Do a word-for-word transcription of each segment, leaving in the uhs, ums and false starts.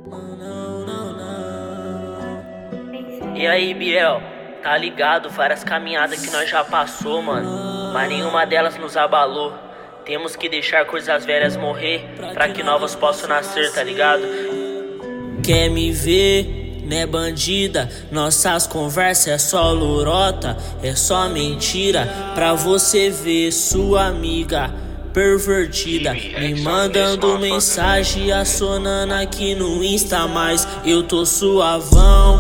Não, não, não. E aí, Biel, tá ligado? Várias caminhadas que nós já passou, mano, mas nenhuma delas nos abalou. Temos que deixar coisas velhas morrer pra que novas possam nascer, tá ligado? Quer me ver, né, bandida? Nossas conversas é só lorota, é só mentira. Pra você ver sua amiga pervertida me mandando mensagem assonando aqui no Insta, mas eu tô suavão,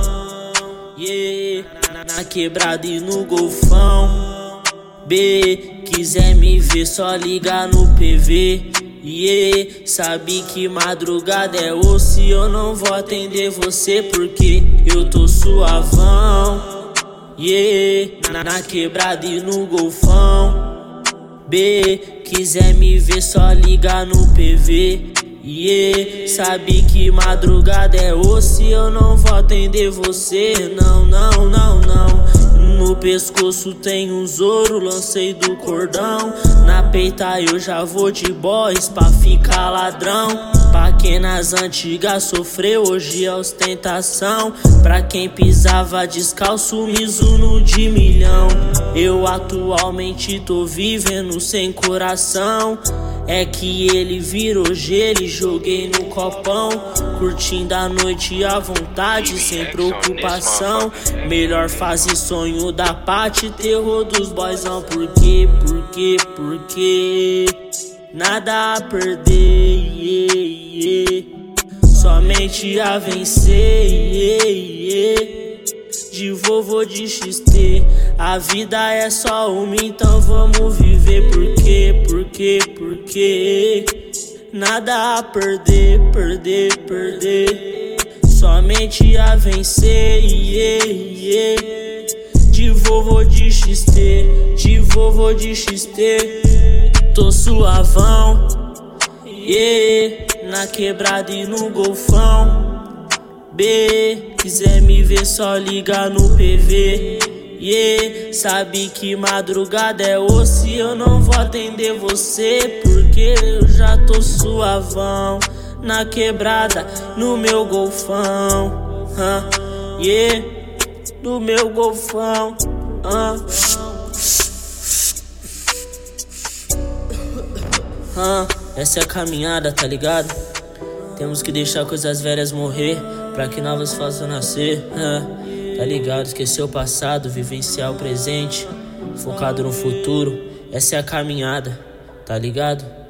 yeah, na quebrada e no golfão. B, quiser me ver só ligar no P V, yeah, sabe que madrugada é osso e eu não vou atender você porque eu tô suavão, yeah, na quebrada e no golfão. B, quiser me ver só ligar no P V, yeah, sabe que madrugada é osso e eu não vou atender você. Não, não, não, não. No pescoço tem um ouro, lancei do cordão. Na peita eu já vou de boys pra ficar ladrão. Pra quem nas antigas sofreu, hoje é ostentação. Pra quem pisava descalço, Mizuno de milhão. Eu atualmente tô vivendo sem coração. É que ele virou gelo e joguei no copão. Curtindo a noite à vontade, sem preocupação. Melhor fase sonho da parte, terror dos boyzão. Por quê, por quê, por quê? Nada a perder, yeah, yeah. Somente a vencer, yeah, yeah. De vovô de X T, a vida é só uma, então vamos viver. Por quê, por quê, por quê? Nada a perder, perder, perder. Somente a vencer, yeah, yeah. De vovô de X T, de vovô de X T. Tô suavão, yeah, na quebrada e no golfão. B, quiser me ver só ligar no P V, yeah, sabe que madrugada é osso e eu não vou atender você porque eu já tô suavão, na quebrada, no meu golfão, uh, yeah, no meu golfão, uh. Ah, essa é a caminhada, tá ligado? Temos que deixar coisas velhas morrer pra que novas possam nascer. Ah, tá ligado? Esquecer o passado, vivenciar o presente, focado no futuro. Essa é a caminhada, tá ligado?